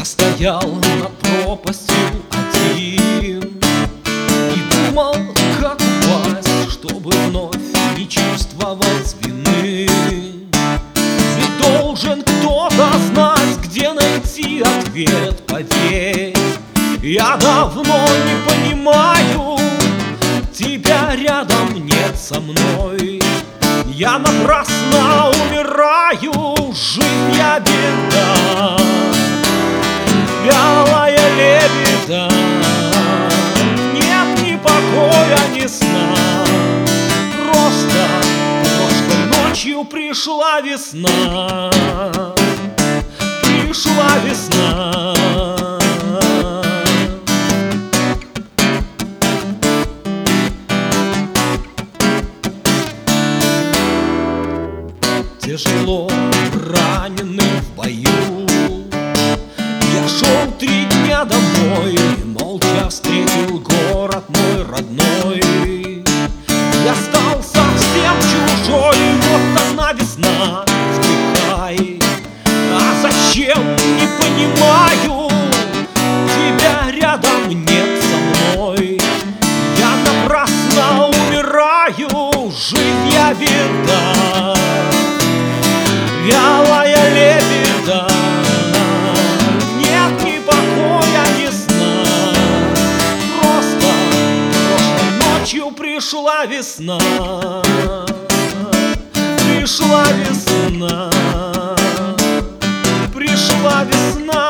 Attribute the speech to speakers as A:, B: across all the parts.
A: стоял над пропастью один и думал, как упасть, чтобы вновь не чувствовать вины. Ведь должен кто-то знать, где найти ответ, поверь. Я давно не понимаю, тебя рядом нет со мной. Я напрасно умираю, жизнь я беда, вялая лебеда. Нет ни покоя, ни сна, просто прошлой ночью пришла весна. Пришла весна. Тяжело раненый в бою, я шел 3 дня домой, молча встретил город мой родной. Я стал совсем чужой, вот одна весна, вздыхай. А зачем, не понимаю, тебя рядом нет со мной. Я напрасно умираю, жизнь я беда, вялая лебеда. Нет ни покоя, ни сна, просто прошлой ночью пришла весна. Пришла весна. Пришла весна.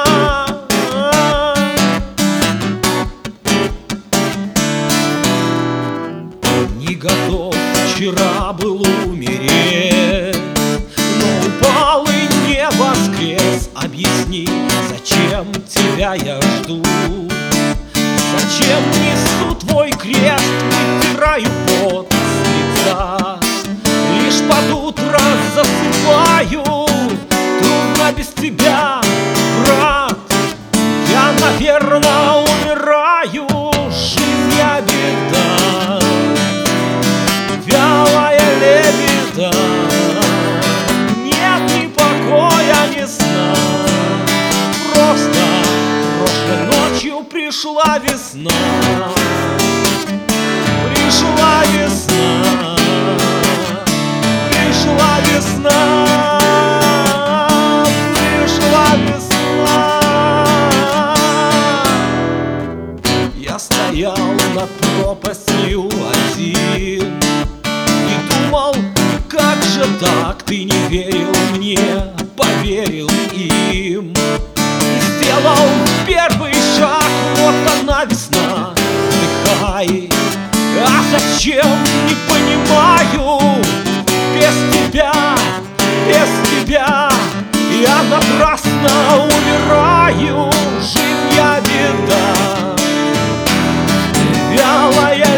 A: Не готов вчера был умереть, но упал и не воскрес. Объясни, зачем тебя я жду? Зачем несу твой крест, вытираю пот с лица? Лишь под утро засыпаю, трудно без тебя, брат. Я, наверное, умираю, жизнь я беда, вялая лебеда. Нет ни покоя, ни сна, просто прошлой ночью пришла весна. Пришла весна. Пришла весна. Пришла весна. Я стоял над пропастью один и думал, как же так, ты не верил мне, поверил им. И сделал первый шаг, вот она весна, вдыхай. А зачем, не понимаю, без тебя я напрасно умираю, жизнь я беда, вялая